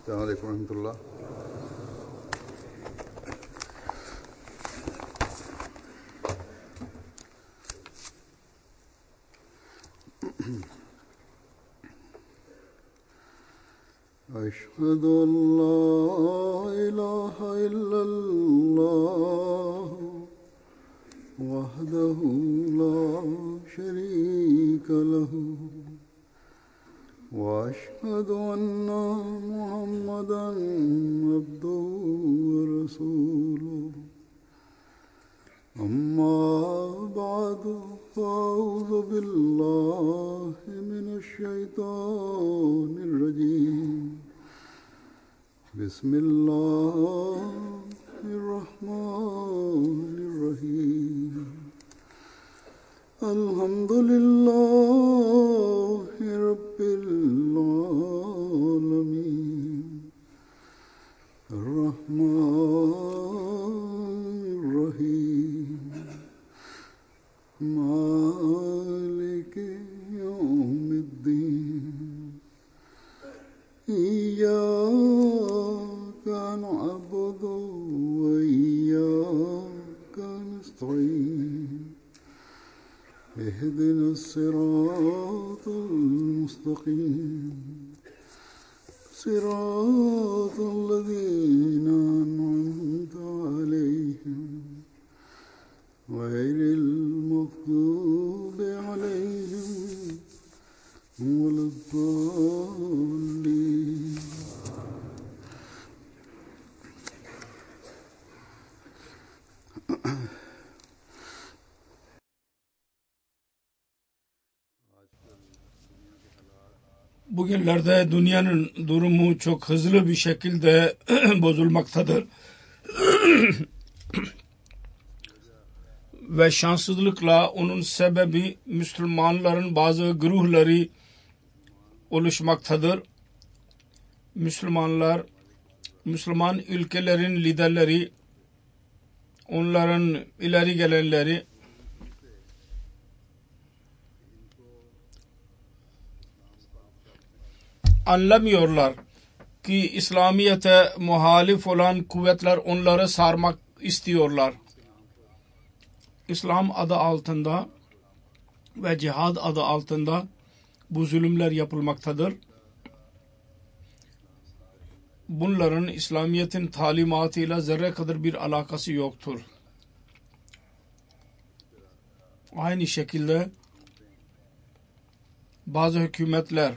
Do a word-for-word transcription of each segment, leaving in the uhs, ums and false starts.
السلام عليكم ورحمة الله. أشهد أن لا إله إلا الله وحده لا شريك له وأشهد أن محمدًا عبده ورسوله أما بعد فأعوذ بالله من الشيطان الرجيم بسم الله الرحمن الرحيم الحمد لله رب العالمين الرحمن الرحيم مالك يوم الدين إياك نعبد وإياك نستعين اهدنا الصراط المستقيم صراط الذين أنعمت عليهم غير المغضوب عليهم ولا الضالين. Bugünlerde dünyanın durumu çok hızlı bir şekilde bozulmaktadır. Ve şanssızlıkla onun sebebi Müslümanların bazı güruhları oluşmaktadır. Müslümanlar, Müslüman ülkelerin liderleri, onların ileri gelenleri anlamıyorlar ki İslamiyet'e muhalif olan kuvvetler onları sarmak istiyorlar. İslam adı altında ve cihad adı altında bu zulümler yapılmaktadır. Bunların İslamiyet'in talimatıyla zerre kadar bir alakası yoktur. Aynı şekilde bazı hükümetler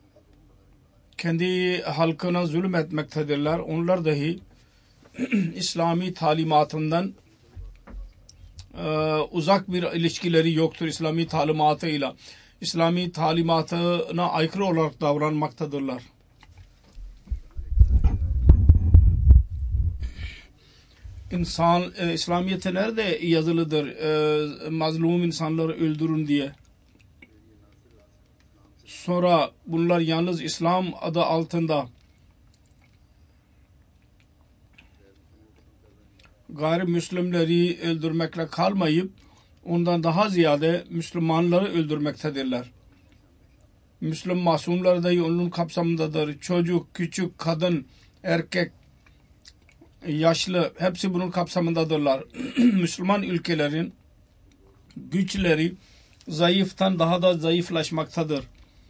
kendi halkına zulüm etmektedirler. Onlar dahi İslami talimatından e, uzak bir ilişkileri yoktur İslami talimatıyla. İslami talimatına aykırı olarak davranmaktadırlar. İnsan, e, İslamiyet'e nerede yazılıdır e, mazlum insanları öldürün diye. Sonra bunlar yalnız İslam adı altında gayrimüslimleri öldürmekle kalmayıp ondan daha ziyade Müslümanları öldürmektedirler. Müslüman masumlar dahi onun kapsamındadır. Çocuk, küçük, kadın, erkek, yaşlı hepsi bunun kapsamındadırlar. Müslüman ülkelerin güçleri zayıftan daha da zayıflaşmaktadır.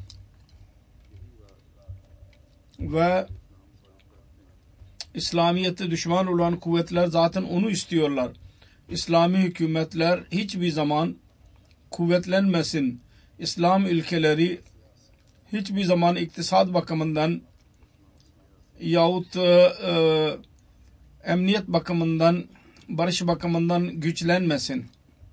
Ve İslamiyet'e düşman olan kuvvetler zaten onu istiyorlar. İslami hükümetler hiçbir zaman kuvvetlenmesin. İslam ülkeleri hiçbir zaman iktisat bakımından yahut e, e, emniyet bakımından, barış bakımından güçlenmesin.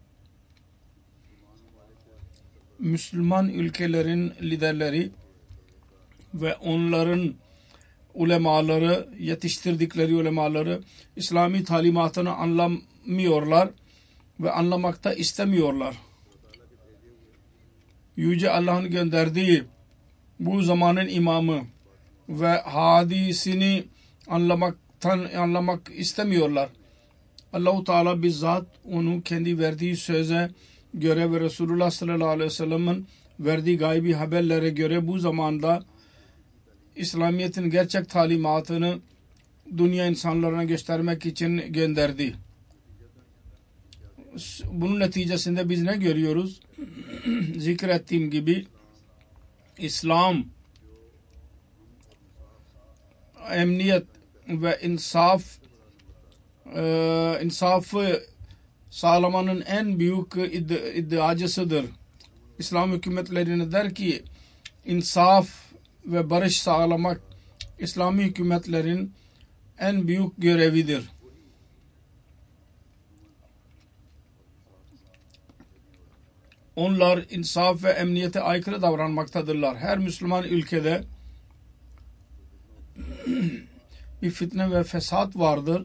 Müslüman ülkelerin liderleri ve onların ulemaları, yetiştirdikleri ulemaları İslami talimatını anlamıyorlar ve anlamakta istemiyorlar. Yüce Allah'ın gönderdiği bu zamanın imamı ve hadisini anlamaktan anlamak istemiyorlar. Allah-u Teala bizzat onu kendi verdiği söze göre ve Resulullah sallallahu aleyhi ve sellem'in verdiği gaybi haberlere göre bu zamanda İslamiyet'in gerçek talimatını dünya insanlarına göstermek için gönderdi. Bunun neticesinde biz ne görüyoruz? Zikrettiğim gibi İslam emniyet ve insaf e, insafı sağlamanın en büyük iddiacısıdır. İslam hükümetlerine der ki insaf ve barış sağlamak İslami hükümetlerin en büyük görevidir. Onlar insaf ve emniyete aykırı davranmaktadırlar. Her Müslüman ülkede bir fitne ve fesat vardır.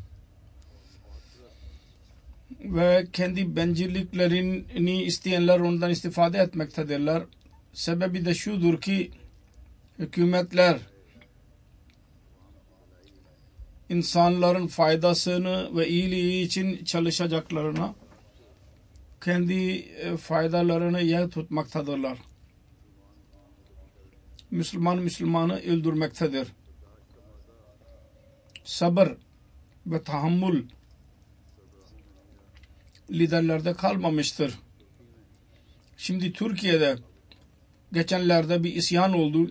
Ve kendi bencilliklerini isteyenler ondan istifade etmektedirler. Sebebi de şudur ki hükümetler insanların faydasını ve iyiliği için çalışacaklarına kendi faydalarını yer tutmaktadırlar. Müslüman Müslümanı öldürmektedir. Sabır ve tahammül liderlerde kalmamıştır. Şimdi Türkiye'de geçenlerde bir isyan oldu.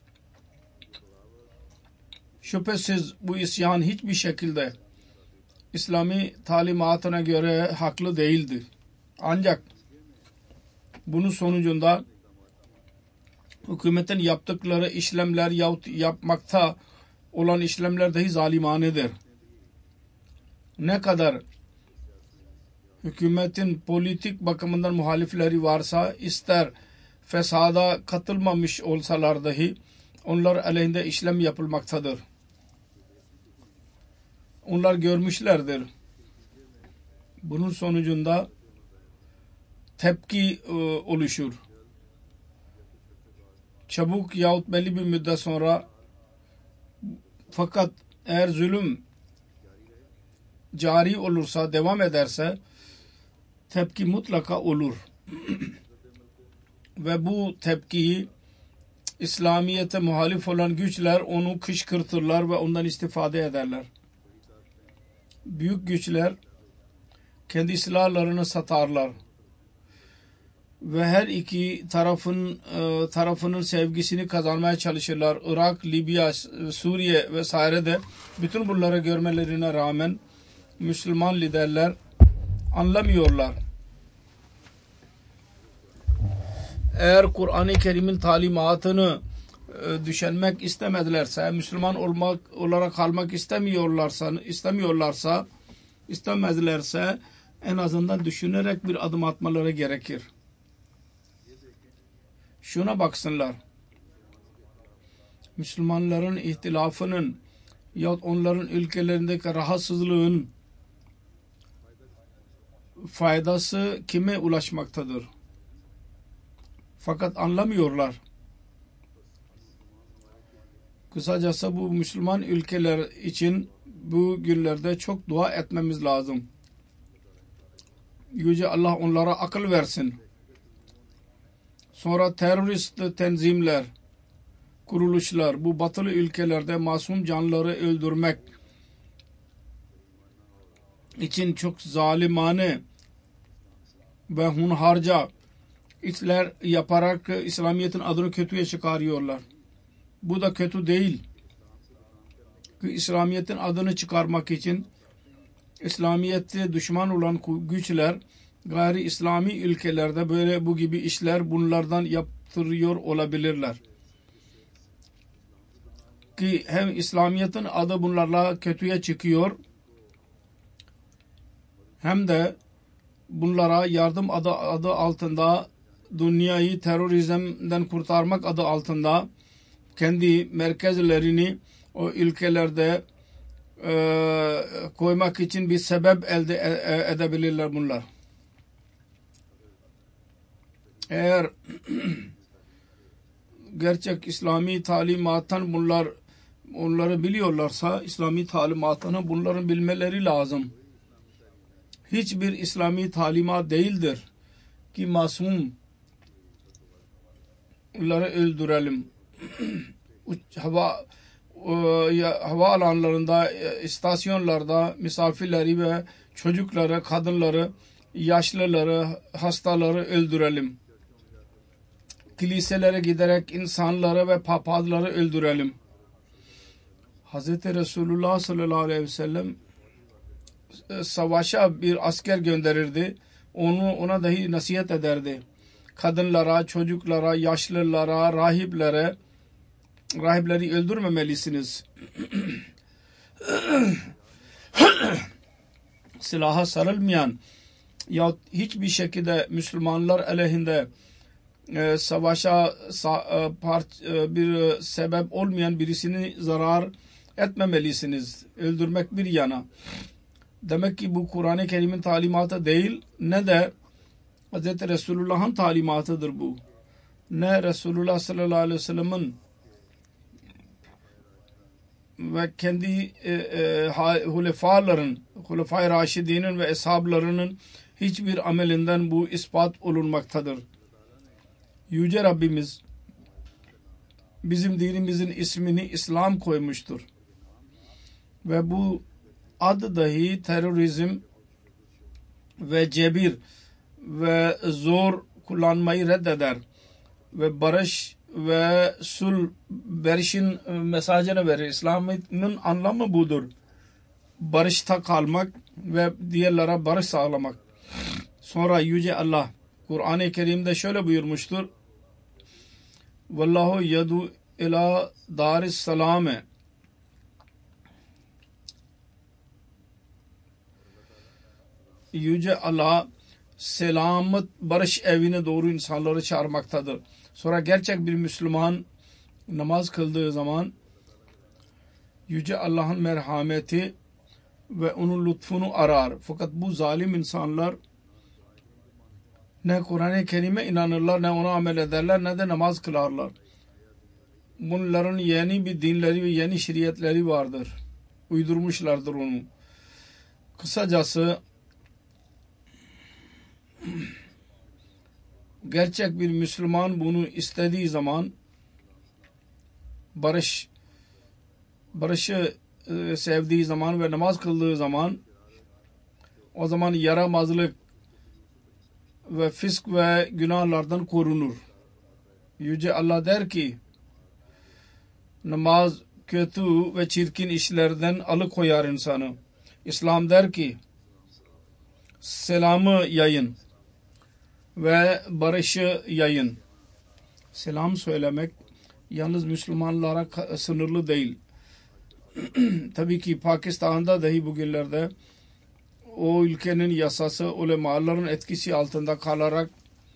Şüphesiz bu isyan hiçbir şekilde İslami talimatına göre haklı değildi. Ancak bunun sonucunda hükümetin yaptıkları işlemler yahut yapmakta olan işlemler dahi zalimanedir. Ne kadar hükümetin politik bakımından muhalifleri varsa, ister fesada katılmamış olsalar dahi onlar aleyhinde işlem yapılmaktadır. Onlar görmüşlerdir. Bunun sonucunda tepki e, oluşur. Çabuk yahut belli bir müddet sonra, fakat eğer zulüm cari olursa, devam ederse tepki mutlaka olur. Ve bu tepkiyi İslamiyet'e muhalif olan güçler onu kışkırtırlar ve ondan istifade ederler. Büyük güçler kendi silahlarını satarlar. Ve her iki tarafın e, tarafının sevgisini kazanmaya çalışırlar. Irak, Libya, Suriye vesairede bütün bunları görmelerine rağmen Müslüman liderler anlamıyorlar. Eğer Kur'an-ı Kerim'in talimatını e, düşünmek istemedilerse, Müslüman olmak olarak kalmak istemiyorlarsa, istemiyorlarsa, istemezlerse en azından düşünerek bir adım atmaları gerekir. Şuna baksınlar. Müslümanların ihtilafının yahut onların ülkelerindeki rahatsızlığın faydası kime ulaşmaktadır? Fakat anlamıyorlar. Kısacası bu Müslüman ülkeler için bu günlerde çok dua etmemiz lazım. Yüce Allah onlara akıl versin. Sonra terörist tenzimler, kuruluşlar bu batılı ülkelerde masum canlıları öldürmek için çok zalimane ve hunharca işler yaparak İslamiyet'in adını kötüye çıkarıyorlar. Bu da kötü değil. İslamiyet'in adını çıkarmak için İslamiyet'e düşman olan güçler gayri İslami ülkelerde böyle bu gibi işler bunlardan yaptırıyor olabilirler. Ki hem İslamiyet'in adı bunlarla kötüye çıkıyor hem de bunlara yardım adı, adı altında dünyayı terörizmden kurtarmak adı altında kendi merkezlerini o ülkelerde e, koymak için bir sebep elde e, edebilirler bunlar. Eğer gerçek İslami talimattan bunlar onları biliyorlarsa İslami talimatını bunların bilmeleri lazım. Hiçbir İslami talimat değildir ki masumları öldürelim. hava hava alanlarında, istasyonlarda misafirleri ve çocukları, kadınları, yaşlıları, hastaları öldürelim. Kiliselere giderek insanları ve papazları öldürelim. Hazreti Resulullah sallallahu aleyhi ve sellem savaşa bir asker gönderirdi. Onu ona dahi nasihat ederdi. Kadınlara, çocuklara, yaşlılara, rahiplere, rahipleri öldürmemelisiniz. Silaha sarılmayan ya hiçbir şekilde Müslümanlar aleyhinde e, savaşa sa, e, part, e, bir sebep olmayan birisini zarar etmemelisiniz. Öldürmek bir yana. Demek ki bu Kur'an-ı Kerim'in talimatı değil, ne de Hz. Resulullah'ın talimatıdır bu. Ne Resulullah sallallahu aleyhi ve sellem'in ve kendi e, e, hulefaların, hulefai raşidinin ve eshablarının hiçbir amelinden bu ispat olunmaktadır. Yüce Rabbimiz bizim dinimizin ismini İslam koymuştur. Ve bu adı dahi terörizm ve cebir ve zor kullanmayı reddeder. Ve barış ve sul barışın mesajını verir. İslam'ın anlamı budur. Barışta kalmak ve diğerlere barış sağlamak. Sonra Yüce Allah Kur'an-ı Kerim'de şöyle buyurmuştur. Vallahu yadu ila daris salame. Yüce Allah selamet barış evine doğru insanları çağırmaktadır. Sonra gerçek bir Müslüman namaz kıldığı zaman Yüce Allah'ın merhameti ve onun lütfunu arar. Fakat bu zalim insanlar ne Kur'an-ı Kerim'e inanırlar, ne ona amel ederler, ne de namaz kılarlar. Bunların yeni bir dinleri ve yeni şeriatleri vardır. Uydurmuşlardır onu. Kısacası gerçek bir Müslüman bunu istediği zaman barış barışı e, sevdiği zaman ve namaz kıldığı zaman o zaman yaramazlık ve fisk ve günahlardan korunur. Yüce Allah der ki namaz kötü ve çirkin işlerden alıkoyar insanı. İslam der ki selamı yayın ve barışı yayın. Selam söylemek yalnız Müslümanlara sınırlı değil. Tabii ki Pakistan'da dahi bugünlerde o ülkenin yasası ulemaların etkisi altında kalarak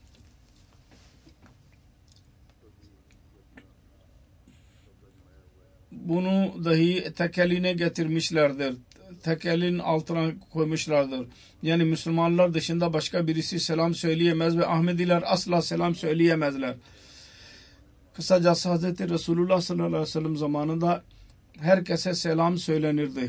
bunu dahi tekeline getirmişlerdir. Tekelin altına koymuşlardır. Yani Müslümanlar dışında başka birisi selam söyleyemez ve Ahmediler asla selam söyleyemezler. Kısacası Hazreti Resulullah sallallahu aleyhi ve sellem zamanında herkese selam söylenirdi.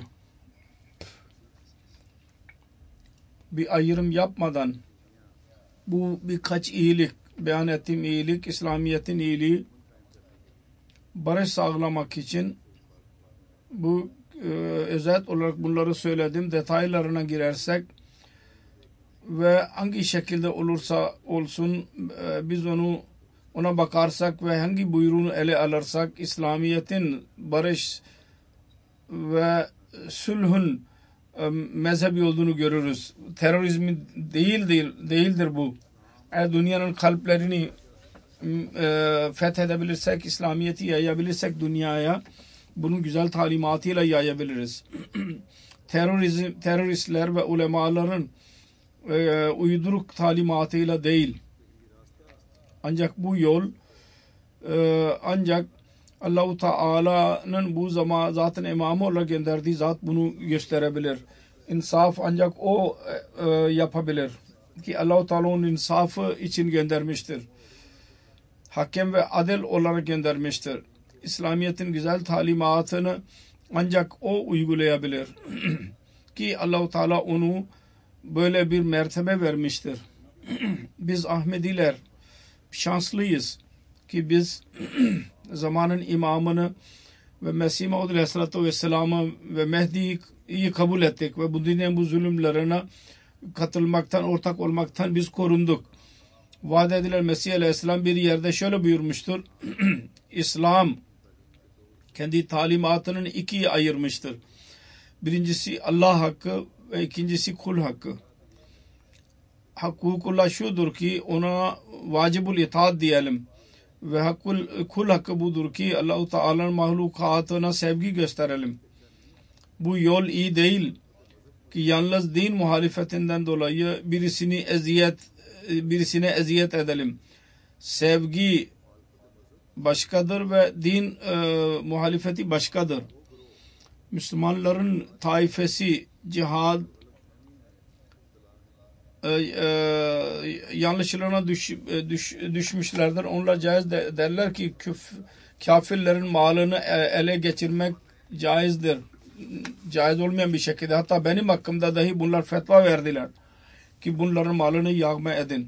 Bir ayrım yapmadan bu birkaç iyilik, beyan ettiğim iyilik, İslamiyet'in iyiliği barış sağlamak için bu e, özet olarak bunları söyledim. Detaylarına girersek ve hangi şekilde olursa olsun e, biz onu ona bakarsak ve hangi buyruğunu ele alırsak İslamiyet'in barış ve sulhun e, mezhebi olduğunu görürüz. Terörizmi değil, değil değildir bu. Eğer dünyanın kalplerini e, fethedebilirsek, İslamiyet'i yayabilirsek dünyaya, bunun güzel talimatıyla yayabiliriz. Terörizm, teröristler ve ulemaların e, uyduruk talimatıyla değil. Ancak bu yol e, ancak Allah-u Teala'nın bu zaman zaten imamı olarak gönderdiği zat bunu gösterebilir. İnsaf ancak o e, yapabilir. Ki Allah-u Teala onun insafı için göndermiştir. Hakem ve adil olarak göndermiştir. İslamiyet'in güzel talimatını ancak o uygulayabilir. Ki Allah-u Teala onu böyle bir mertebe vermiştir. Biz Ahmediler şanslıyız ki biz zamanın imamını ve Mesih Maud Aleyhisselatü Vesselam'ı ve Mehdi'yi kabul ettik ve bu dinin bu zulümlerine katılmaktan, ortak olmaktan biz korunduk. Vaat edilen Mesih Aleyhisselam bir yerde şöyle buyurmuştur. İslam kendi talimatının ikiye ayırmıştır. Birincisi Allah hakkı ve ikincisi kul hakkı. Hukukullah şudur ki ona vacibul itaat diyelim. Ve hakkul, kul hakkı budur ki Allah-u Teala'nın mahlukatına sevgi gösterelim. Bu yol iyi değil ki yalnız din muhalefetinden dolayı birisini eziyet birisine eziyet edelim. Sevgi başkadır ve din e, muhalefeti başkadır. Müslümanların taifesi cihad e, e, yanlışlarına düş, düş, düşmüşlerdir. Onlar caiz de, derler ki küf, kafirlerin malını ele geçirmek caizdir. Caiz olmayan bir şekilde. Hatta benim hakkımda dahi bunlar fetva verdiler ki bunların malını yağma edin.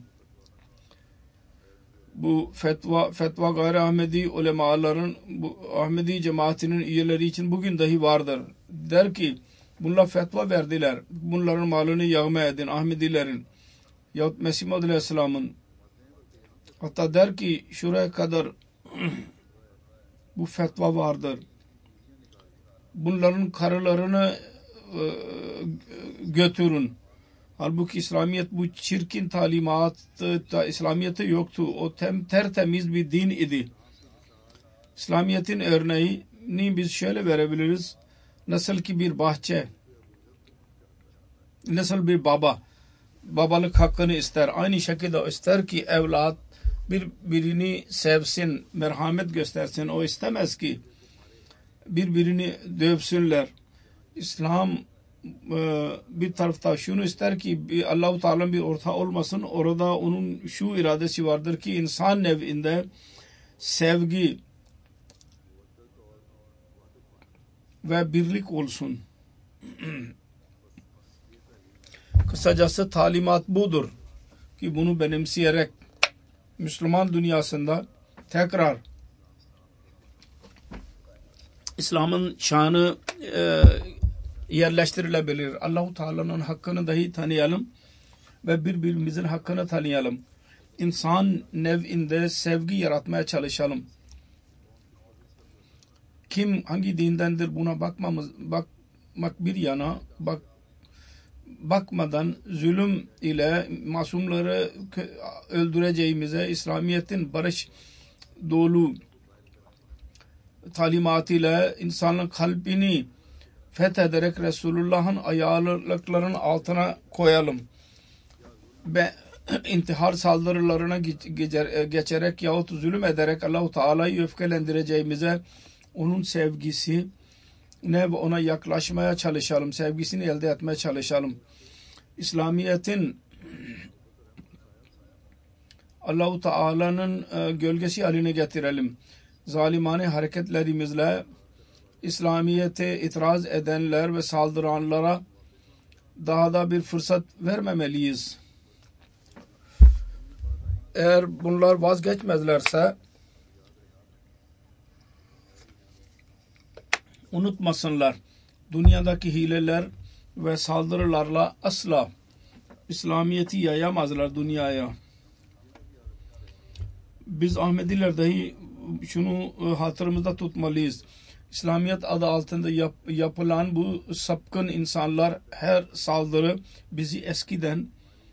Bu fetva fetva gayri Ahmedi ulemaların, bu Ahmedi cemaatinin üyeleri için bugün dahi vardır. Der ki bunlar fetva verdiler. Bunların malını yağma edin Ahmedilerin yahut Mesih Maud Aleyhisselam'ın. Hatta der ki şuraya kadar bu fetva vardır. Bunların karılarını e, götürün. Halbuki İslamiyet bu çirkin talimatı da İslamiyet'te yoktu. O tem, tertemiz bir din idi. İslamiyet'in örneğini biz şöyle verebiliriz. Nasıl ki bir bahçe, nasıl bir baba babalık hakkını ister. Aynı şekilde ister ki evlat birbirini sevsin, merhamet göstersin. O istemez ki birbirini dövsünler. İslam bir tarafta şunu ister ki Allah-u Teala'nın bir ortağı olmasın. Orada onun şu iradesi vardır ki insan nev'inde sevgi ve birlik olsun. Kısacası talimat budur ki bunu benimseyerek Müslüman dünyasında tekrar İslam'ın şanı e, yerleştirilebilir. Allah-u Teala'nın hakkını dahi tanıyalım ve birbirimizin hakkını tanıyalım. İnsan nev'inde sevgi yaratmaya çalışalım. Kim hangi dindendir buna bakmamız, bakmak bir yana, bak, bakmadan zulüm ile masumları öldüreceğimize İslamiyet'in barış dolu talimatıyla insanın kalbini fethederek Resulullah'ın ayarlılıklarının altına koyalım. Ve intihar saldırılarına geçerek yahut zulüm ederek Allah-u Teala'yı öfkelendireceğimize onun sevgisi ne ve ona yaklaşmaya çalışalım. Sevgisini elde etmeye çalışalım. İslamiyet'in Allah-u Teala'nın gölgesi haline getirelim. Zalimane hareketlerimizle İslamiyet'e itiraz edenler ve saldıranlara daha da bir fırsat vermemeliyiz. Eğer bunlar vazgeçmezlerse unutmasınlar. Dünyadaki hileler ve saldırılarla asla İslamiyet'i yayamazlar dünyaya. Biz Ahmediler dahi şunu hatırımızda tutmalıyız. İslamiyet adı altında yap, yapılan bu sapkın insanlar her saldırı bizi eskiden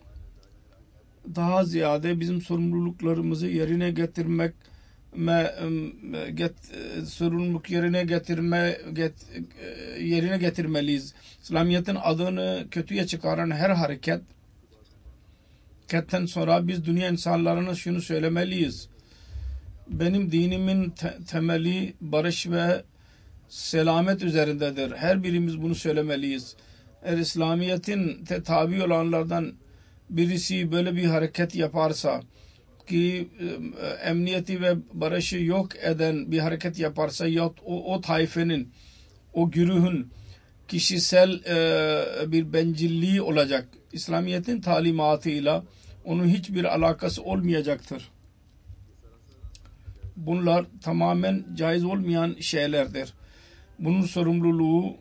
daha ziyade bizim sorumluluklarımızı yerine getirmek get, sorumluluk yerine getirme get, yerine getirmeliyiz. İslamiyet'in adını kötüye çıkaran her hareket hareketten sonra biz dünya insanlarına şunu söylemeliyiz. Benim dinimin te- temeli barış ve selamet üzerindedir. Her birimiz bunu söylemeliyiz. Eğer İslamiyet'in te- tabi olanlardan birisi böyle bir hareket yaparsa ki e, emniyeti ve barışı yok eden bir hareket yaparsa ya o, o taifenin, o güruhun kişisel e, bir bencilliği olacak. İslamiyet'in talimatıyla onun hiçbir alakası olmayacaktır. Bunlar tamamen caiz olmayan şeylerdir. Bunun sorumluluğu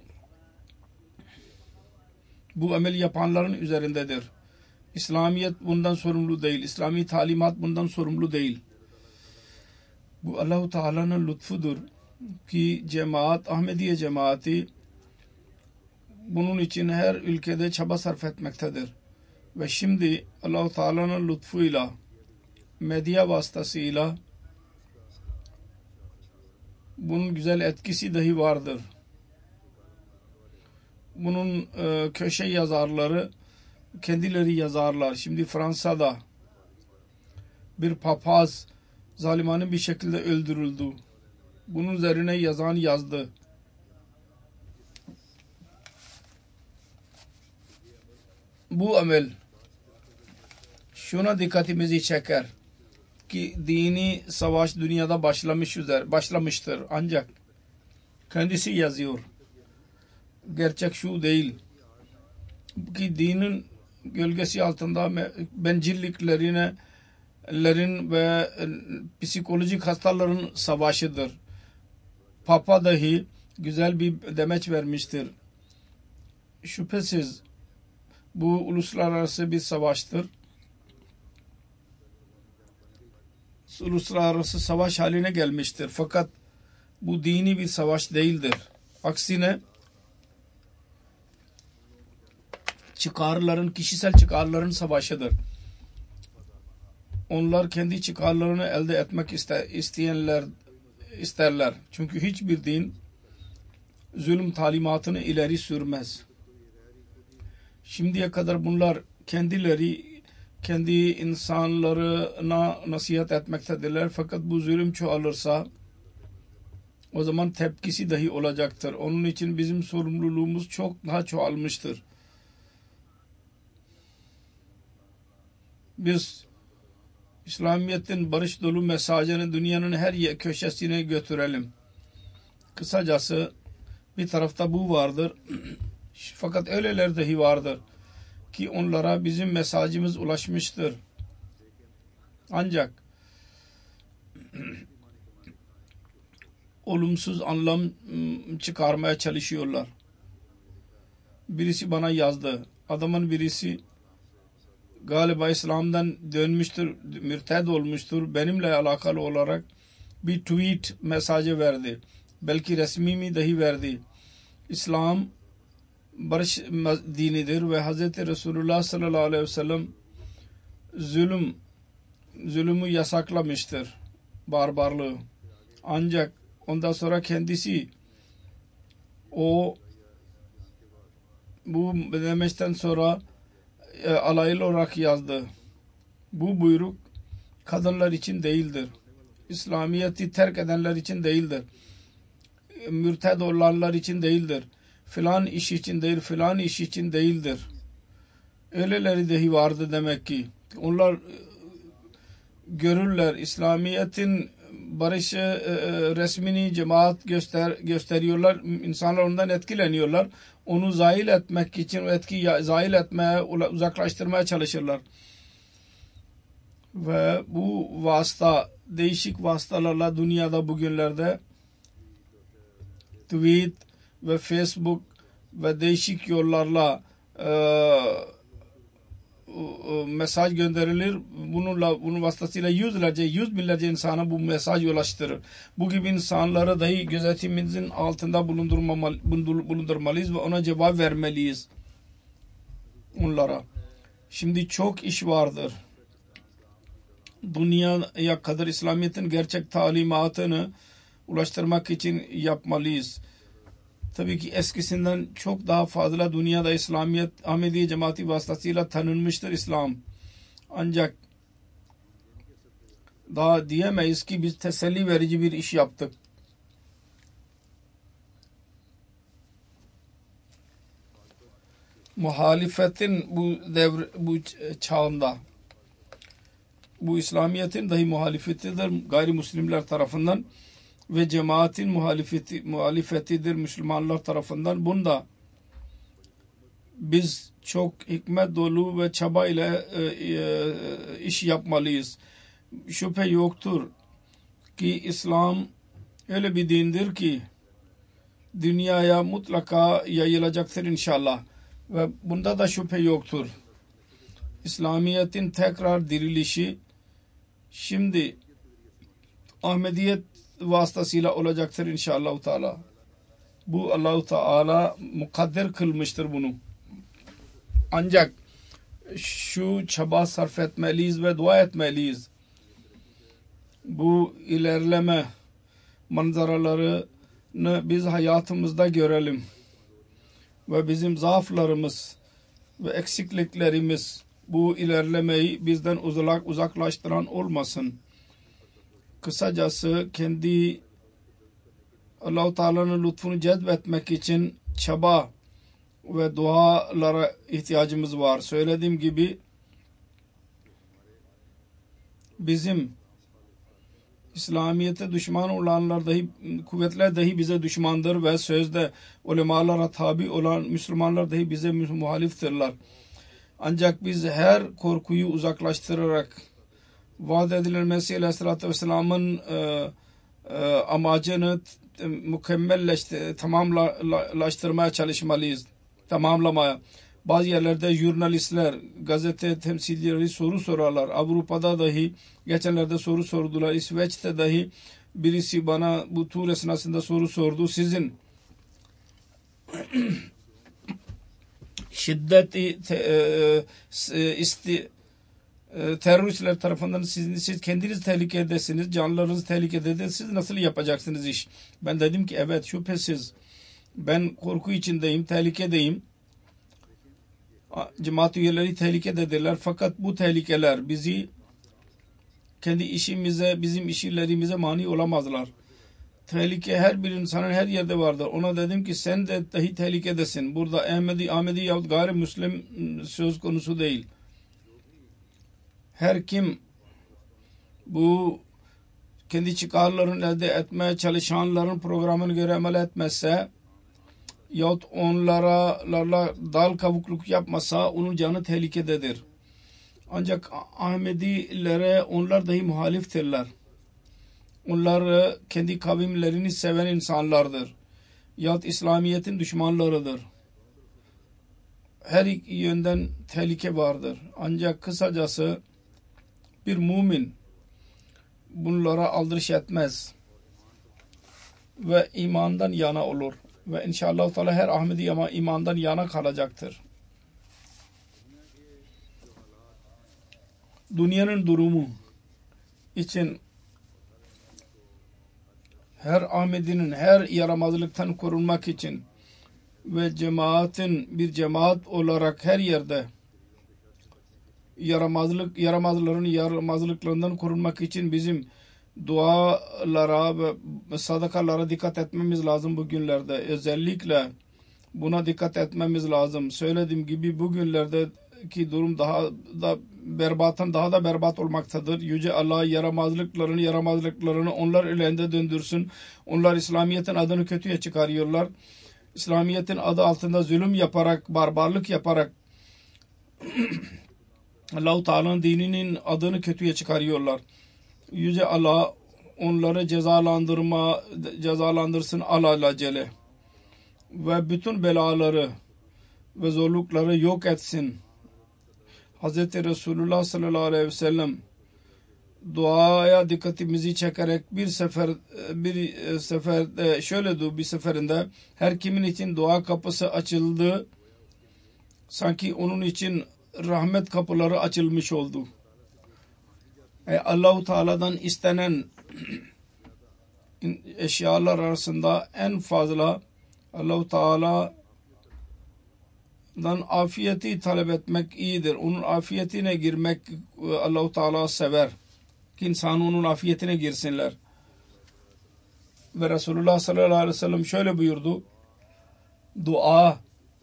bu amel yapanların üzerindedir. İslamiyet bundan sorumlu değil. İslami talimat bundan sorumlu değil. Bu Allah-u Teala'nın lütfudur ki cemaat, Ahmediye cemaati bunun için her ülkede çaba sarf etmektedir. Ve şimdi Allah-u Teala'nın lütfuyla, medya vasıtasıyla bunun güzel etkisi dahi vardır. Bunun e, köşe yazarları kendileri yazarlar. Şimdi Fransa'da bir papaz zalimane bir şekilde öldürüldü. Bunun üzerine yazan yazdı. Bu amel şuna dikkatimizi çeker ki dini savaş dünyada başlamış üzere, başlamıştır. Ancak kendisi yazıyor. Gerçek şu değil ki dinin gölgesi altında bencilliklerine lerin ve psikolojik hastaların savaşıdır. Papa dahi güzel bir demeç vermiştir. Şüphesiz bu uluslararası bir savaştır. Uluslararası savaş haline gelmiştir. Fakat bu dini bir savaş değildir. Aksine çıkarların, kişisel çıkarların savaşıdır. Onlar kendi çıkarlarını elde etmek iste, isteyenler isterler. Çünkü hiçbir din zulüm talimatını ileri sürmez. Şimdiye kadar bunlar kendileri kendi insanlarına nasihat etmektedirler. Fakat bu zulüm çoğalırsa o zaman tepkisi dahi olacaktır. Onun için bizim sorumluluğumuz çok daha çoğalmıştır. Biz İslamiyet'in barış dolu mesajını dünyanın her köşesine götürelim. Kısacası bir tarafta bu vardır. Fakat öyleler dahi vardır ki onlara bizim mesajımız ulaşmıştır. Ancak olumsuz anlam çıkarmaya çalışıyorlar. Birisi bana yazdı. Adamın birisi galiba İslam'dan dönmüştür, mürted olmuştur. Benimle alakalı olarak bir tweet mesajı verdi. Belki resmi mi dahi verdi. İslam barış dinidir ve Hazreti Resulullah sallallahu aleyhi ve sellem zulüm zulümü yasaklamıştır. Barbarlığı. Ancak ondan sonra kendisi o bu demeçten sonra e, alaylı olarak yazdı. Bu buyruk kadınlar için değildir. İslamiyet'i terk edenler için değildir. E, mürted olanlar için değildir. Filan iş için değil, filan iş için değildir. Öyleleri dahi vardı demek ki. Onlar görürler İslamiyet'in barış e, resmini cemaat göster gösteriyorlar. İnsanlar ondan etkileniyorlar. Onu zail etmek için, o etkiyi zail etmeye, uzaklaştırmaya çalışırlar. Ve bu vasıta, değişik vasıtalarla dünyada bugünlerde tweet ve Facebook ve değişik yollarla e, mesaj gönderilir. Bununla, bunun vasıtasıyla yüzlerce, yüz binlerce insana bu mesaj ulaştırır. Bu gibi insanları dahi gözetimimizin altında bulundurmalıyız ve ona cevap vermeliyiz. Onlara. Şimdi çok iş vardır. Dünyaya kadar İslamiyet'in gerçek talimatını ulaştırmak için yapmalıyız. Tabii ki eskisinden çok daha fazla dünyada İslamiyet Ahmediye cemaati vasıtasıyla tanınmıştır İslam. Ancak daha diyemeyiz ki biz teselli verici bir iş yaptık. Muhalefetin bu devr bu çağında bu İslamiyet'in dahi muhalefetidir gayrimüslimler tarafından ve cemaatin muhalefeti, muhalefetidir Müslümanlar tarafından. Bunda biz çok hikmet dolu ve çaba ile e, e, iş yapmalıyız. Şüphe yoktur ki İslam öyle bir dindir ki dünyaya mutlaka yayılacaktır inşallah ve bunda da şüphe yoktur. İslamiyet'in tekrar dirilişi şimdi Ahmediyet vasıtasıyla olacaktır inşallah Teala. Bu Allah-u Teala mukadder kılmıştır bunu. Ancak şu çaba sarf etmeliyiz ve dua etmeliyiz. Bu ilerleme manzaralarını biz hayatımızda görelim. Ve bizim zaaflarımız ve eksikliklerimiz bu ilerlemeyi bizden uzak uzaklaştıran olmasın. Kısacası kendi Allah-u Teala'nın lütfunu cezbetmek için çaba ve dualara ihtiyacımız var. Söylediğim gibi bizim İslamiyet'e düşman olanlar dahi, kuvvetler dahi bize düşmandır ve sözde ulemalara tabi olan Müslümanlar dahi bize muhaliftirler. Ancak biz her korkuyu uzaklaştırarak vaat edilen Mesih Aleyhisselatü Vesselam'ın e, e, amacını mükemmelleştir, tamamlaştırmaya çalışmalıyız. Tamamlamaya. Bazı yerlerde jurnalistler, gazete temsilcileri soru sorarlar. Avrupa'da dahi geçenlerde soru sordular. İsveç'te dahi birisi bana bu tur esnasında soru sordu. Sizin şiddeti te, e, isti, e, teröristler tarafından siz, siz kendiniz tehlikedesiniz, canlarınız tehlikede, siz nasıl yapacaksınız iş? Ben dedim ki evet şüphesiz ben korku içindeyim, tehlikedeyim. Cemaat üyeleri tehlikededirler fakat bu tehlikeler bizi kendi işimize, bizim işlerimize mani olamazlar. Tehlike her bir insanın her yerde vardır. Ona dedim ki sen de dahi tehlikedesin. Burada Ahmedi, Ahmedi yahut gayrimüslim söz konusu değil. Her kim bu kendi çıkarlarını elde etmeye çalışanların programını göre amel etmezse yahut onlara dal kavukluk yapmasa onun canı tehlikededir. Ancak Ahmedilere onlar dahi muhaliftirler. Onlar kendi kavimlerini seven insanlardır. Yahut İslamiyet'in düşmanlarıdır. Her iki yönden tehlike vardır. Ancak kısacası bir mümin bunlara aldırış etmez ve imandan yana olur. Ve inşallah Teala her Ahmedi ama imandan yana kalacaktır. Dünyanın durumu için her Ahmedi'nin her yaramazlıktan korunmak için ve cemaatin bir cemaat olarak her yerde yaramazlık yaramazların yaramazlıklarından korunmak için bizim dualara ve sadakalara dikkat etmemiz lazım bugünlerde. Özellikle buna dikkat etmemiz lazım. Söylediğim gibi bugünlerdeki durum daha da berbattan daha da berbat olmaktadır. Yüce Allah yaramazlıklarını yaramazlıklarını onlar elinde döndürsün. Onlar İslamiyet'in adını kötüye çıkarıyorlar. İslamiyet'in adı altında zulüm yaparak, barbarlık yaparak Allah-u Teala'nın dininin adını kötüye çıkarıyorlar. Yüce Allah onları cezalandırma cezalandırsın alelacele ve bütün belaları ve zorlukları yok etsin. Hazreti Resulullah sallallahu aleyhi ve sellem duaya dikkatimizi çekerek bir sefer bir seferde şöyle diyor, bir seferinde her kimin için dua kapısı açıldı sanki onun için rahmet kapıları açılmış oldu. E, Allah-u Teala'dan istenen eşyalar arasında en fazla Allah-u Teala'dan afiyeti talep etmek iyidir. Onun afiyetine girmek Allah-u Teala sever. Ki insan onun afiyetine girsinler. Ve Resulullah sallallahu aleyhi ve sellem şöyle buyurdu. Dua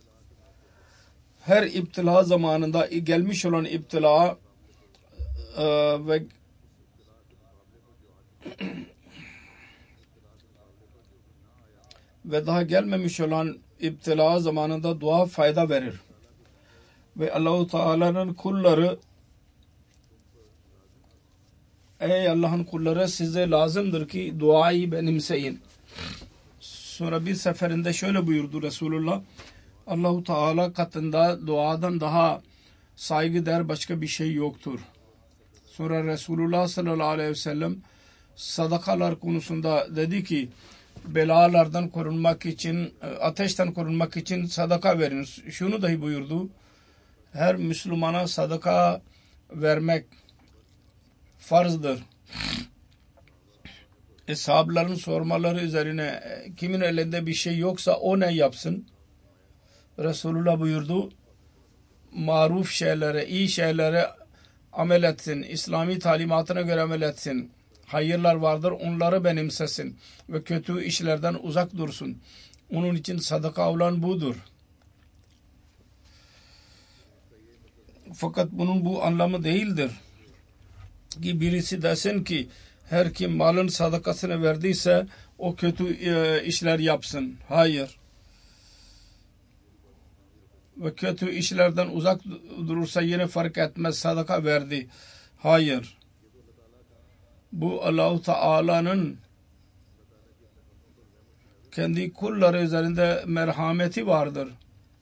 her iptila zamanında gelmiş olan iptila e, ve ve daha gelmemiş olan iptila zamanında dua fayda verir. Ve Allah-u Teala'nın kulları ey Allah'ın kulları size lazımdır ki duayı benimseyin. Sonra bir seferinde şöyle buyurdu Resulullah, Allah-u Teala katında duadan daha saygıdeğer başka bir şey yoktur. Sonra Resulullah sallallahu aleyhi ve sellem sadakalar konusunda dedi ki belalardan korunmak için, ateşten korunmak için sadaka verin. Şunu dahi buyurdu, her Müslümana sadaka vermek farzdır. Eshabların sormaları üzerine kimin elinde bir şey yoksa o ne yapsın? Resulullah buyurdu, maruf şeylere, iyi şeylere amel etsin, İslami talimatına göre amel etsin. Hayırlar vardır, onları benimsesin ve kötü işlerden uzak dursun. Onun için sadaka olan budur. Fakat bunun bu anlamı değildir ki birisi desin ki her kim malın sadakasını verdiyse o kötü e, işler yapsın. Hayır. Ve kötü işlerden uzak durursa yine fark etmez, sadaka verdi. Hayır. Bu Allah-u Teala'nın kendi kulları üzerinde merhameti vardır.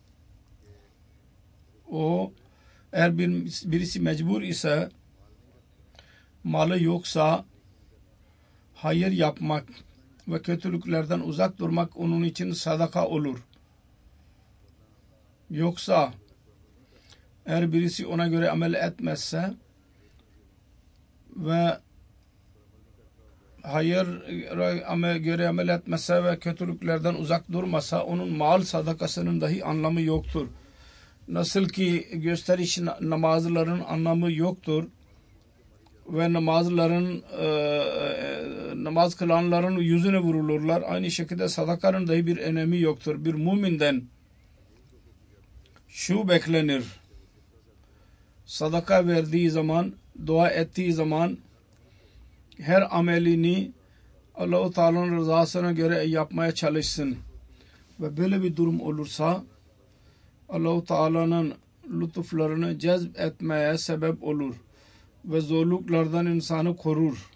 O eğer bir, birisi mecbur ise, malı yoksa hayır yapmak ve kötülüklerden uzak durmak onun için sadaka olur. Yoksa eğer birisi ona göre amel etmezse ve hayır göre amel etmezse ve kötülüklerden uzak durmasa onun mal sadakasının dahi anlamı yoktur. Nasıl ki gösteriş namazların anlamı yoktur ve namazların e, namaz kılanların yüzüne vurulurlar. Aynı şekilde sadakanın dahi bir önemi yoktur. Bir müminden şu beklenir: sadaka verdiği zaman, dua ettiği zaman her amelini Allah-u Teala'nın rızasına göre yapmaya çalışsın. Ve böyle bir durum olursa Allah-u Teala'nın lütuflarını cezb etmeye sebep olur ve zorluklardan insanı korur.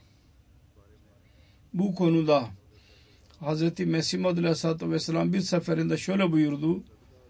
Bu konuda Hz. Mesih Maud Aleyhisselatü Vesselam bir seferinde şöyle buyurdu: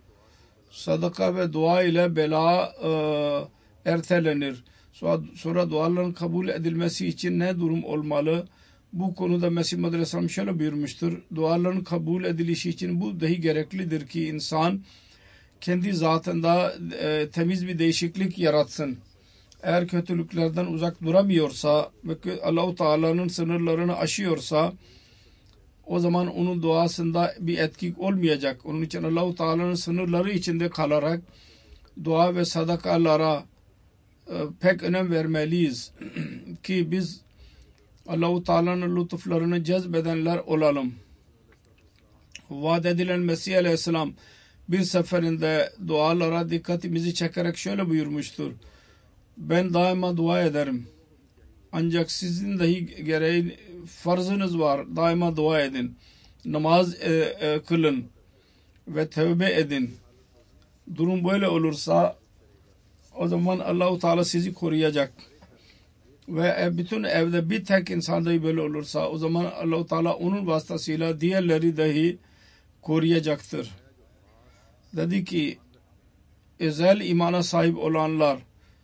sadaka ve dua ile bela e, ertelenir. Sonra, sonra duaların kabul edilmesi için ne durum olmalı? Bu konuda Mesih Maud Aleyhisselam şöyle buyurmuştur: duaların kabul edilişi için bu dahi gereklidir ki insan kendi zatında e, temiz bir değişiklik yaratsın. Eğer kötülüklerden uzak duramıyorsa ve Allah-u Teala'nın sınırlarını aşıyorsa o zaman onun duasında bir etki olmayacak. Onun için Allah-u Teala'nın sınırları içinde kalarak dua ve sadakalara e, pek önem vermeliyiz ki biz Allah-u Teala'nın lütuflarını cezbedenler olalım. Vaat edilen Mesih Aleyhisselam bir seferinde dualara dikkatimizi çekerek şöyle buyurmuştur: ben daima dua ederim. Ancak sizin dahi gereği farzınız var. Daima dua edin. Namaz e, e, kılın ve tövbe edin. Durum böyle olursa o zaman Allah-u Teala sizi koruyacak. Ve bütün evde bir tek insan dahi böyle olursa o zaman Allah-u Teala onun vasıtasıyla diğerleri dahi koruyacaktır. Dedi ki özel imana sahip olanlar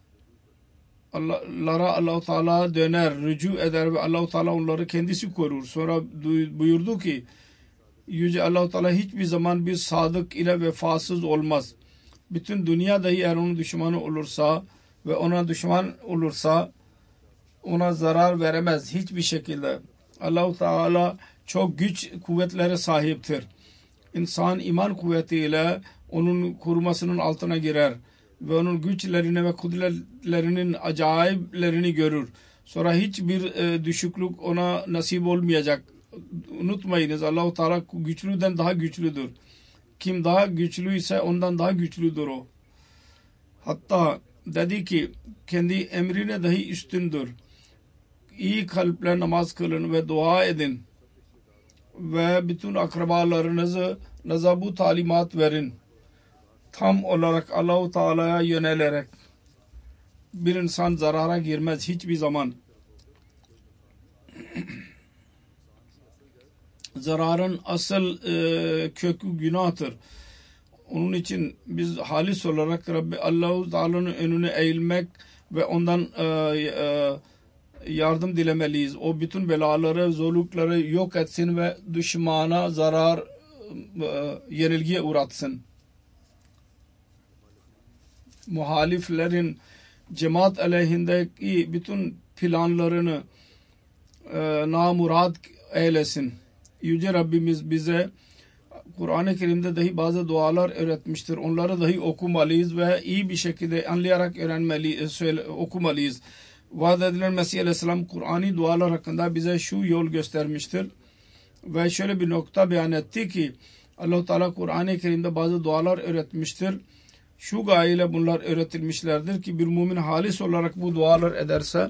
Allah'lara Allah-u Teala döner, rücu eder ve Allah-u Teala onları kendisi korur. Sonra buyurdu ki Yüce Allah-u Teala hiçbir zaman bir sadık ile vefasız olmaz. Bütün dünya dahi eğer onun düşmanı olursa ve ona düşman olursa ona zarar veremez hiçbir şekilde. Allah-u Teala çok güç kuvvetlere sahiptir. İnsan iman kuvvetiyle onun korumasının altına girer ve onun güçlerini ve kudretlerinin acayiplerini görür. Sonra hiçbir e, düşüklük ona nasip olmayacak. Unutmayınız, Allah-u Teala güçlüden daha güçlüdür. Kim daha güçlüyse ondan daha güçlüdür o. Hatta dedi ki kendi emrine dahi üstündür. İyi kalple namaz kılın ve dua edin ve bütün akrabalarınızı naza bu talimat verin. Tam olarak Allah-u Teala'ya yönelerek bir insan zarara girmez hiçbir zaman. zararın asıl e, kökü günahtır. Onun için biz halis olarak Rabbi Allah-u Teala'nın önüne eğilmek ve ondan e, e, yardım dilemeliyiz. O bütün belaları, zorlukları yok etsin ve düşmana zarar, e, yenilgiye uğratsın. Muhaliflerin cemaat aleyhindeki bütün planlarını e, namurad eylesin. Yüce Rabbimiz bize Kur'an-ı Kerim'de dahi bazı dualar öğretmiştir. Onları dahi okumalıyız ve iyi bir şekilde anlayarak öğrenmeli, söyle, okumalıyız. Vaad edilen Mesih Aleyhisselam Kur'an'ı dualar hakkında bize şu yol göstermiştir. Ve şöyle bir nokta beyan etti ki Allah-u Teala Kur'an-ı Kerim'de bazı dualar öğretmiştir. Şu gayeyle bunlar öğretilmişlerdir ki bir mümin halis olarak bu dualar ederse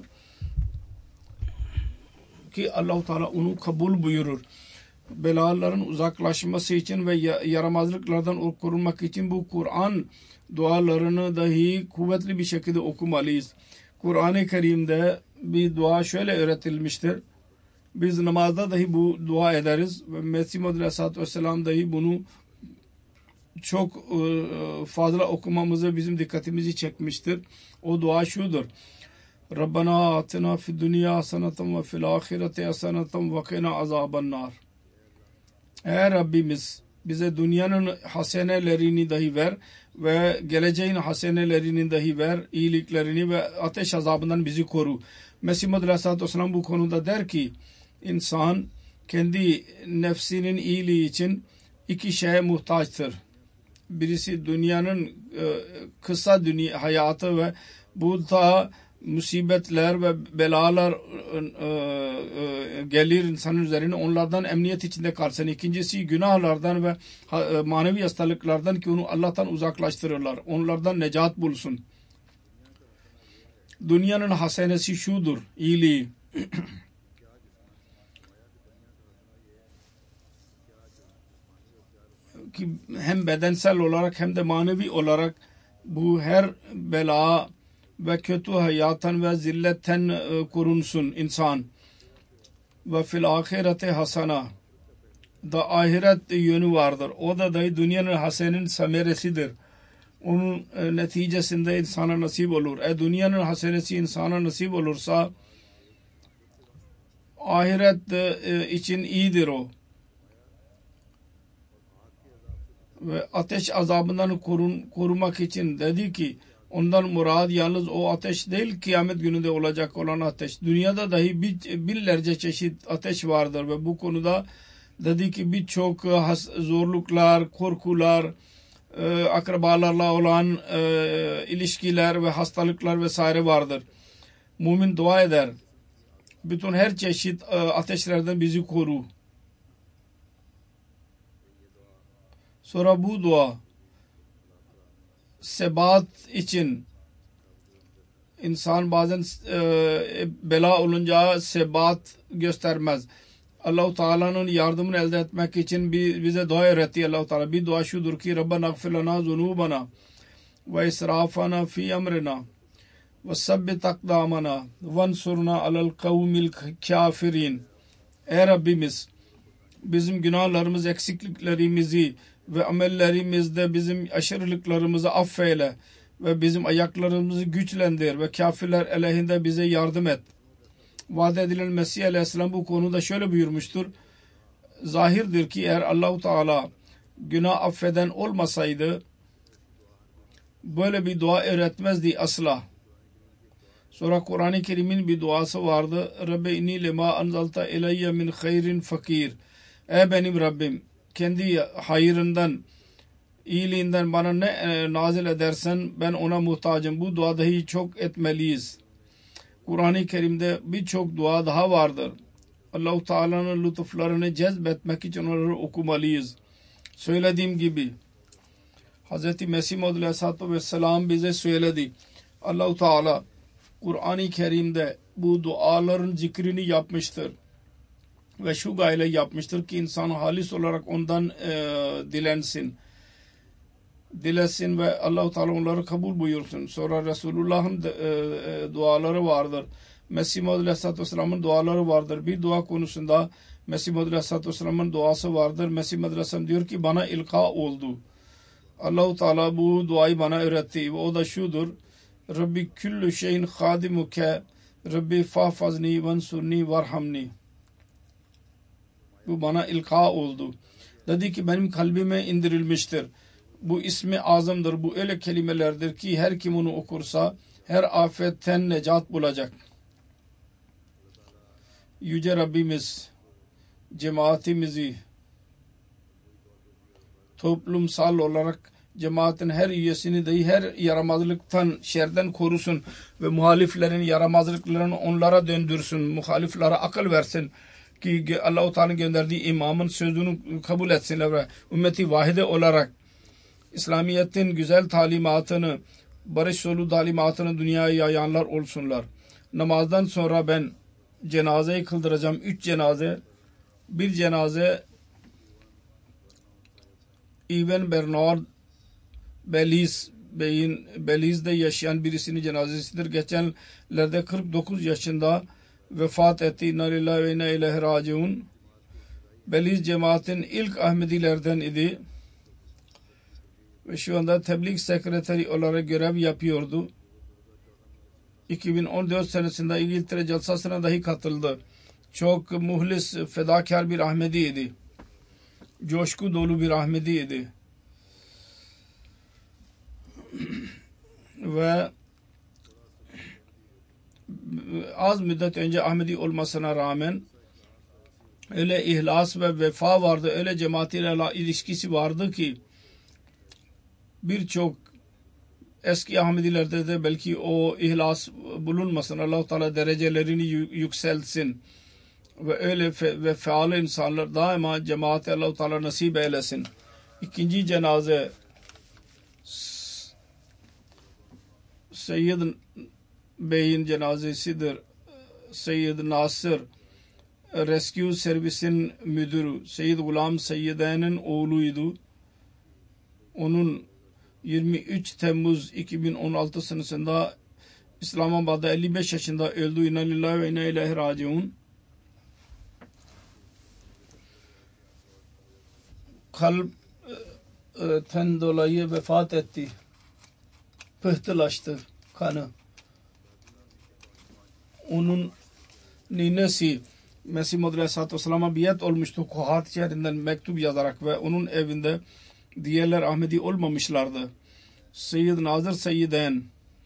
ki Allah-u Teala onu kabul buyurur. Belaların uzaklaşması için ve yaramazlıklardan korunmak için bu Kur'an dualarını dahi kuvvetli bir şekilde okumalıyız. Kur'an-ı Kerim'de bir dua şöyle öğretilmiştir. Biz namazda dahi bu dua ederiz ve Mesih Muhammed Aleyhisselatü Vesselam dahi bunu çok fazla okumamızı bizim dikkatimizi çekmiştir. O dua şudur. Rabbana atina fid dünya haseneten ve fil ahireti haseneten ve qina azabannar. Ey Rabbimiz bize dünyanın hasenelerini dahi ver ve geleceğin hasenelerini dahi ver, iyiliklerini ve ateş azabından bizi koru. Mesih Muhammed Aleyhisselatü Vesselam bu konuda der ki insan kendi nefsinin iyiliği için iki şeye muhtaçtır. Birisi dünyanın e, kısa dünya hayatı ve bu da musibetler ve belalar e, e, gelir insanın üzerine, onlardan emniyet içinde kalsın. İkincisi günahlardan ve e, manevi hastalıklardan ki onu Allah'tan uzaklaştırırlar. Onlardan necat bulsun. Dünyanın hasenesi şudur, iyiliği. Ki hem bedensel olarak hem de manevi olarak bu her bela ve kötü hayattan ve zilletten e, korunsun insan. Ve fil ahirete hasana da ahiret yönü vardır. O da dahi dünyanın hasenin semeresidir. Onun e, neticesinde insana nasip olur. E dünyanın hasenesi insana nasip olursa ahiret e, için iyidir o. Ve ateş azabından korun, korumak için dedi ki ondan murad yalnız o ateş değil, kıyamet gününde olacak olan ateş. Dünyada dahi bir, binlerce çeşit ateş vardır ve bu konuda dedi ki birçok zorluklar, korkular, e, akrabalarla olan e, ilişkiler ve hastalıklar vesaire vardır. Mümin dua eder. Bütün her çeşit e, ateşlerden bizi koru. Sonra bu dua sebat için insan bazen e, bela olunca sebat göstermez. Allah-u Teala'nın yardımını elde etmek için bize dua öğretti Allah-u Teala. Bir dua şudur ki Rabbena gfir lana zunubana ve israfana fi emrina ve sabbit akdamana vansurna alel kavmil kafirin. Ey Rabbimiz bizim günahlarımız, eksikliklerimizi ve amellerimizde bizim aşırılıklarımızı affeyle ve bizim ayaklarımızı güçlendir ve kafirler aleyhinde bize yardım et. Vaad edilen Mesih Aleyhisselam bu konuda şöyle buyurmuştur. Zahirdir ki eğer Allah-u Teala günah affeden olmasaydı böyle bir dua öğretmezdi asla. Sonra Kur'an-ı Kerim'in bir duası vardı. Rabbi inni lema anzalta ileyye min hayrin fakir. Ey benim Rabbim kendi hayırından, iyiliğinden bana ne e, nazil edersen ben ona muhtacım. Bu dua dahi çok etmeliyiz. Kur'an-ı Kerim'de birçok dua daha vardır. Allah-u Teala'nın lütuflarını cezbetmek için onları okumalıyız. Söylediğim gibi Hz. Mesih Muhammed Aleyhisselatü Vesselam bize söyledi. Allah-u Teala Kur'an-ı Kerim'de bu duaların zikrini yapmıştır. Ve şu gayle yapmıştır ki insan halis olarak ondan e, dilensin. Dilesin ve Allah-u Teala onları kabul buyursun. Sonra Resulullah'ın de, e, duaları vardır. Mesih Maud Aleyhisselatü Vesselam'ın duaları vardır. Bir dua konusunda Mesih Maud Aleyhisselatü Vesselam'ın duası vardır. Mesih Maud Aleyhisselam diyor ki bana ilka oldu. Allah-u Teala bu duayı bana öğretti. O da şudur. Rabbi küllü şeyin hadimuke Rabbi fahfazni vansurni varhamni. Bu bana ilka oldu. Dedi ki benim kalbime indirilmiştir. Bu ismi azamdır. Bu öyle kelimelerdir ki her kim onu okursa her afetten necat bulacak. Yüce Rabbimiz cemaatimizi toplumsal olarak cemaatin her üyesini dahi her yaramazlıktan, şerden korusun ve muhaliflerin yaramazlıklarını onlara döndürsün. Muhaliflere akıl versin ki Allah-u Teala'nın gönderdiği imamın sözünü kabul etsinler ve ümmeti vahide olarak İslamiyet'in güzel talimatını, barış yolu talimatını dünyaya yayanlar olsunlar. Namazdan sonra ben cenazeyi kıldıracağım. Üç cenaze. Bir cenaze Even Bernard Belize Bey'in Belize'de yaşayan birisinin cenazesidir. Geçenlerde kırk dokuz yaşında vefat etti. İnna lillahi ve inna ileyhi raciun. Belize cemaatin ilk Ahmedilerden idi. Ve şu anda tebliğ sekreteri olarak görev yapıyordu. iki bin on dört senesinde İngiltere Celsası'na dahi katıldı. Çok muhlis, fedakar bir Ahmediydi. Coşku dolu bir Ahmediydi. Ve az müddet önce Ahmedi olmasına rağmen öyle ihlas ve vefa vardı, öyle cemaatiyle ilişkisi vardı ki birçok eski Ahmedilerde de belki o ihlas bulunmasın. Allah-u Teala derecelerini yükseltsin ve öyle fe, ve feal insanlar daima cemaate Allah-u Teala nasip eylesin. İkinci cenaze Seyyid Bey'in cenazesidir. Seyyid Nasır Rescue Service'in müdürü Seyyid Gulam Seyyide'nin oğluydu. Onun yirmi üç Temmuz iki bin on altı senesinde İslamabad'da elli beş yaşında öldü. İnna lillahi ve inna ileyhi raciun. Kalpten dolayı vefat etti. Pıhtılaştı kanı. Onun ninesi Mesih Maud Aleyhisselatü Vesselam'a biat olmuştu Kuhat şehrinden mektup yazarak ve onun evinde diğerler Ahmedi olmamışlardı. Seyyid Nazır Seyyiden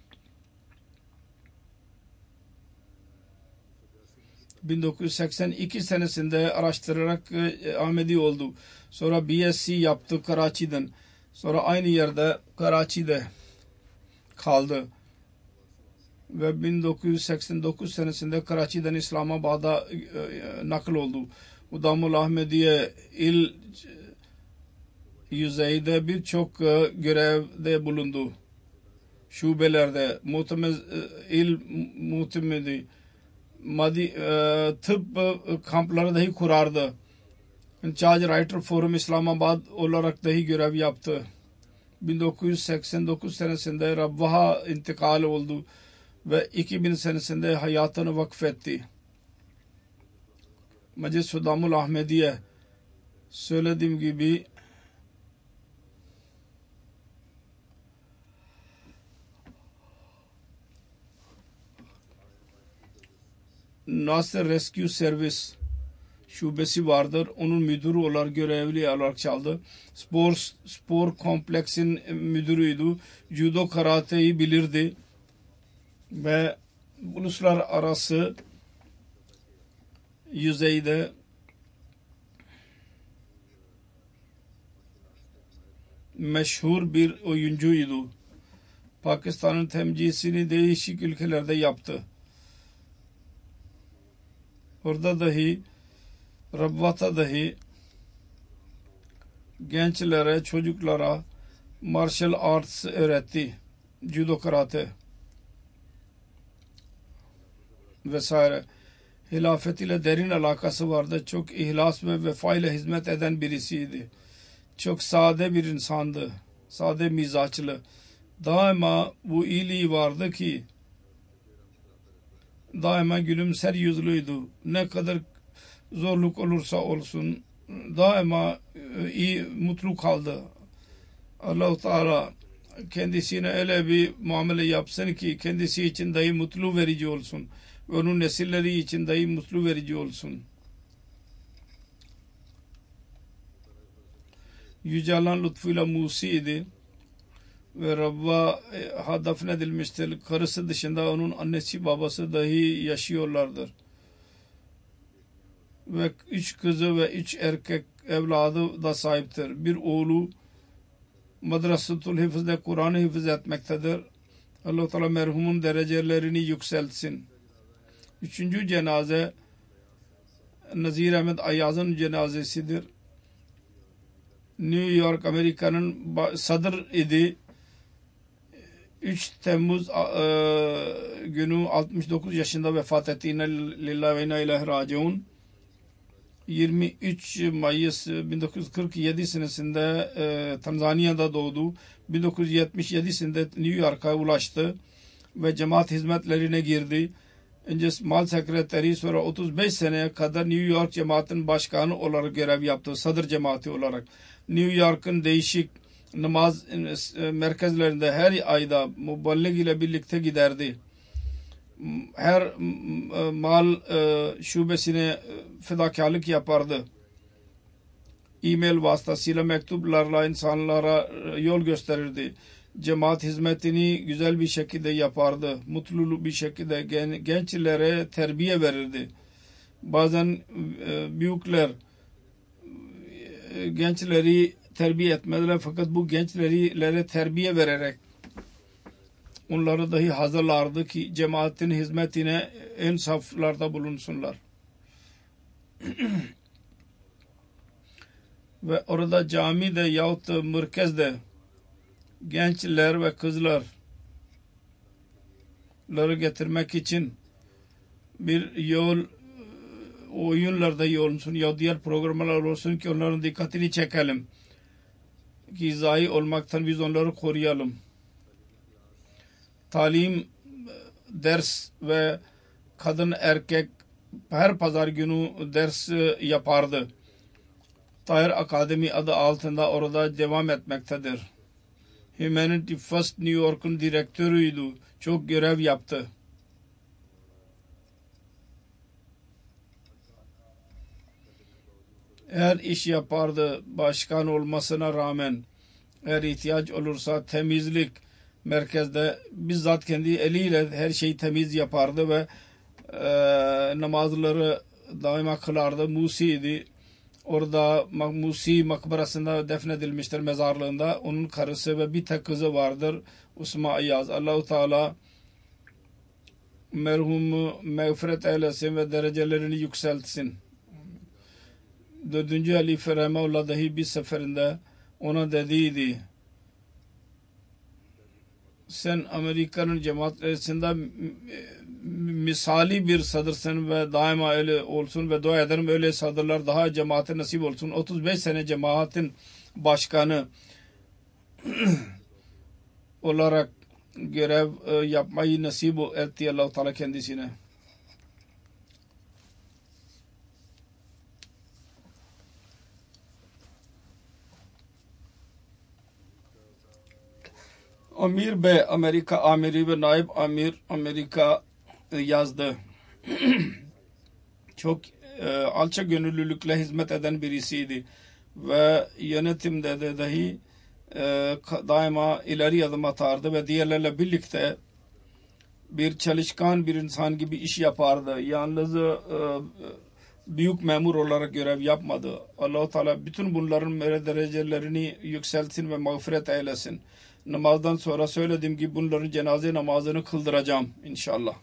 bin dokuz yüz seksen iki senesinde araştırarak e, Ahmedi oldu. Sonra B S C yaptı Karachi'den. Sonra aynı yerde Karachi'de kaldı. Ve bin dokuz yüz seksen dokuz senesinde Karachi'den İslamabad'a e, e, nakl oldu. Udamul Ahmediye il yüzeyde birçok e, görevde bulundu. Şubelerde muhtemel e, il muhtemeli Madi, e, tıp e, kampları dahi kurardı. Charge Writer Forum İslamabad olarak dahi görev yaptı. bin dokuz yüz seksen dokuz senesinde Rabbaha intikal oldu ve iki bin senesinde hayatını vakfetti. Meclis Udamul Ahmediye söylediğim gibi Nasır Rescue Service şubesi vardır. Onun müdürü olarak görevli olarak çaldı. Spor, spor kompleksin müdürüydü. Judo karateyi bilirdi. Ve uluslararası yüzeyde meşhur bir oyuncuydu. Pakistan'ın temsilcisini değişik ülkelerde yaptı. Orada dahi Rabbat'a dahi gençlere, çocuklara martial arts öğretti. Judo karate vesaire. Hilafet ile derin alakası vardı. Çok ihlas ve vefa ile hizmet eden birisiydi. Çok sade bir insandı. Sade mizaçlı. Daima bu iyiliği vardı ki daima gülümser yüzlüydü. Ne kadar zorluk olursa olsun daima iyi, mutlu kaldı. Allah-u Teala kendisine öyle bir muamele yapsın ki kendisi için dahi mutlu verici olsun. Onun nesilleri için dahi mutlu verici olsun. Yüce Allah'ın lütfuyla Musi idi ve Rabb'a e, dafnedilmiştir. Karısı dışında onun annesi babası dahi yaşıyorlardır. Ve üç kızı ve üç erkek evladı da sahiptir. Bir oğlu Madrasatul Hifz'de Kur'an'ı hifz etmektedir. Allah-u Teala merhumun derecelerini yükseltsin. Üçüncü cenaze Nazir Ahmet Ayaz'ın cenazesidir. New York Amerika'nın sadır idi. üç Temmuz e, günü altmış dokuz yaşında vefat etti. İnne lillahi ve inna ileyhi raciun. yirmi üç Mayıs bin dokuz yüz kırk yedi senesinde e, Tanzanya'da doğdu. bin dokuz yüz yetmiş yedisinde New York'a ulaştı ve cemaat hizmetlerine girdi. Önce mal sekreteri, sonra otuz beş seneye kadar New York cemaatin başkanı olarak görev yaptı. Sadır cemaati olarak. New York'ın değişik namaz merkezlerinde her ayda muballig ile birlikte giderdi. Her mal şubesine fedakarlık yapardı. E-mail vasıtasıyla mektuplarla insanlara yol gösterirdi. Cemaat hizmetini güzel bir şekilde yapardı. Mutlu bir şekilde gençlere terbiye verirdi. Bazen büyükler gençleri terbiye etmediler, fakat bu gençlere terbiye vererek onları dahi hazırlardı ki cemaatin hizmetine en saflarda bulunsunlar. Ve orada camide yahut merkezde gençler ve kızları getirmek için bir yol, oyunlarda iyi olsun ya diğer programlar olsun ki onların dikkatini çekelim. Ki zayi olmaktan biz onları koruyalım. Talim, ders ve kadın erkek her pazar günü ders yapardı. Tahir Akademi adı altında orada devam etmektedir. Humanity First New York'un direktörüydü. Çok görev yaptı. Her iş yapardı başkan olmasına rağmen. Eğer ihtiyaç olursa temizlik merkezde bizzat kendi eliyle her şeyi temiz yapardı ve e, namazları daima kılardı. Musi'ydi. Orada Musi makbarasında defnedilmiştir, mezarlığında. Onun karısı ve bir tek kızı vardır. Usma Ayaz. Allah-u Teala merhumu mağfiret eylesin ve derecelerini yükseltsin. Dördüncü halife Rahimahullah dahi bir seferinde ona dediydi: sen Amerika'nın cemaatlerinde misali bir sadırsın ve daima öyle olsun ve dua ederim öyle sadırlar daha cemaate nasip olsun. otuz beş sene cemaatin başkanı olarak görev yapmayı nasip etti Allah-u Teala kendisine. Amir Bey Amerika amiri ve naib amir Amerika yazdı. Çok e, alçak gönüllülükle hizmet eden birisiydi ve yönetimde de dahi e, daima ileri adım atardı ve diğerlerle birlikte bir çalışkan bir insan gibi iş yapardı. Yalnız e, büyük memur olarak görev yapmadı. Allah-u Teala bütün bunların derecelerini yükseltsin ve mağfiret eylesin. Namazdan sonra söyledim ki bunların cenaze namazını kıldıracağım inşallah.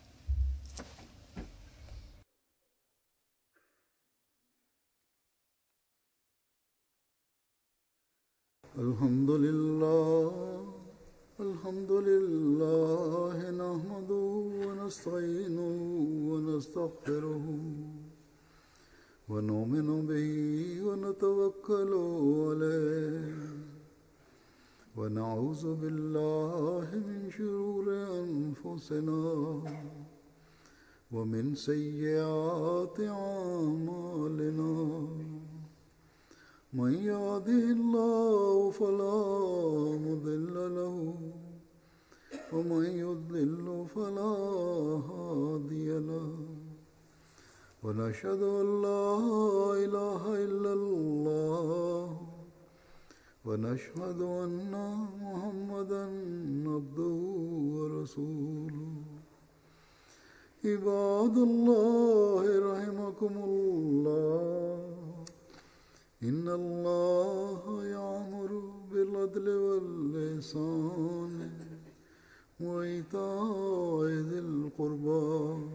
Elhamdülillah, elhamdülillah, nahmaduhu ve nesta'inuhu ve nestağfiruhu ve nu'minu bihi ve netevekkalu aleyh. ونعوذ بالله من شرور أنفسنا ومن سيئات أعمالنا من يهده الله فلا مضل له ومن يضلل فلا هادي له ونشهد أن لا إله إلا الله ونشهد أن محمدا عبده ورسوله عباد الله رحمكم الله إن الله يأمر بالعدل والإحسان وإيتاء ذي القربى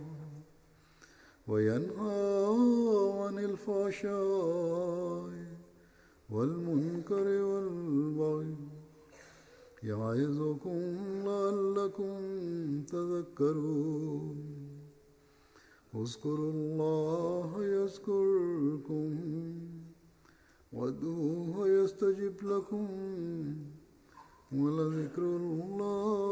وينهى عن الفحشاء والمنكر والبغي يعظكم لعلكم تذكرون اذكروا الله يذكركم وادعوه يستجب لكم ولذكر الله